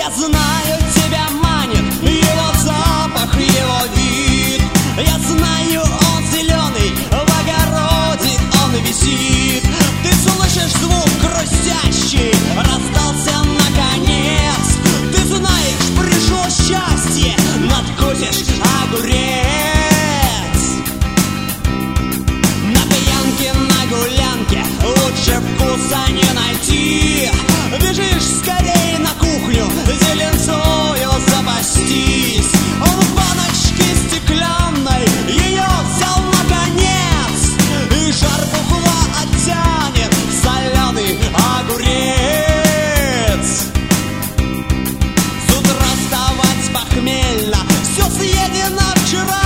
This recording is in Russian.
Я знаю, тебя манит его запах, его вид. Я знаю, он зеленый, в огороде он висит. Ты слышишь звук хрустящий, раздался наконец. Ты знаешь, пришло счастье, надкусишь огурец. На пьянке, на гулянке лучше вкуса не найти. Бежишь скорее на кухню, зеленцою запастись. Он в баночке стеклянной ее взял наконец, и жар бухла оттянет соленый огурец. С утра вставать похмельно, все съедено вчера.